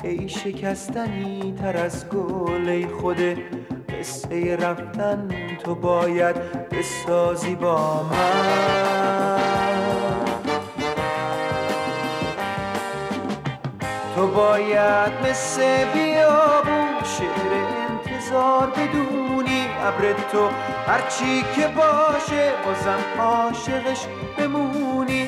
ای شکستنی تر از گل ای خود قصه رفتن تو باید بسازی با من. تو باید مثل بیابون شعر انتظار بدونی، ابر تو هرچی که باشه بازم عاشقش بمونی.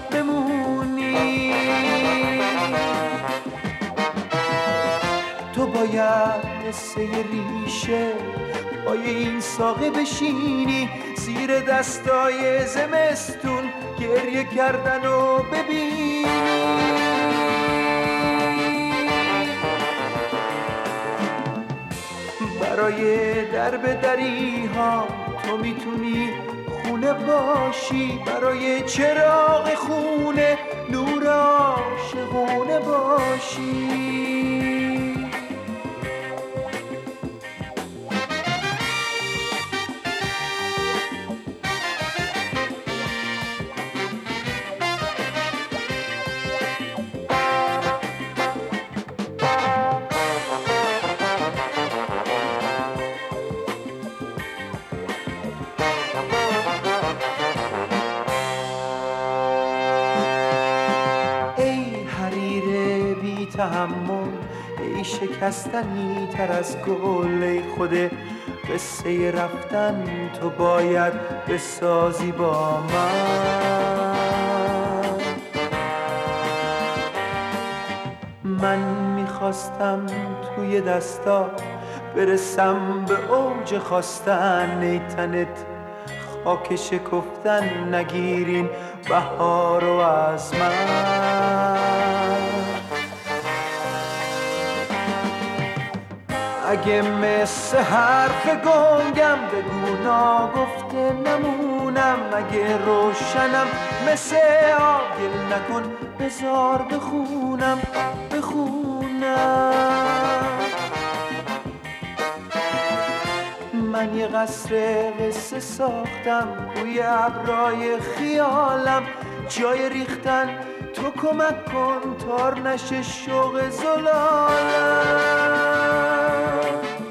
تو باید مثل ریشه پای این ساقه بشینی، زیر دستای زمستون گریه کردن و ببینی. برای درب دری ها تو میتونی خونه باشی، برای چراغ خونه نور عاشقونه باشی. تحمل ای شکستنی تر از گل ای خود قصه رفتن تو باید بسازی با من میخواستم توی دستا برسم به اوج خواستن، ای تنت خاک شکفتن نگیرین بهارو از من. اگه مثل حرف گنگم بگو ناگفته نمونم، اگه روشنم مثل آگل نکن بذار بخونم. من یه قصر قصه ساختم روی ابرای خیالم، جای ریختن تو کمک کن تار نشه شوق زلالم.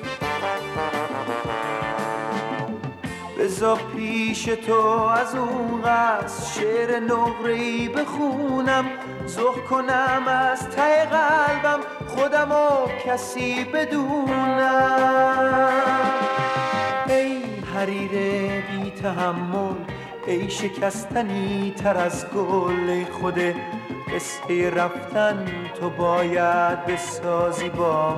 بذار پیش تو از اون قصر شعر نقره‌ای بخونم، ذوق کنم از ته قلبم خودم و کسی بدونم. ای حریر بی تحمل ای شکستنی تر از گل ای خود قصه رفتن تو باید بسازی با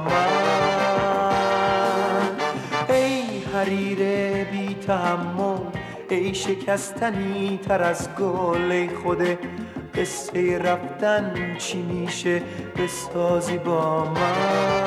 من. ای حریر بی تحمل ای شکستنی تر از گل ای خود قصه رفتن چی میشه بسازی با من.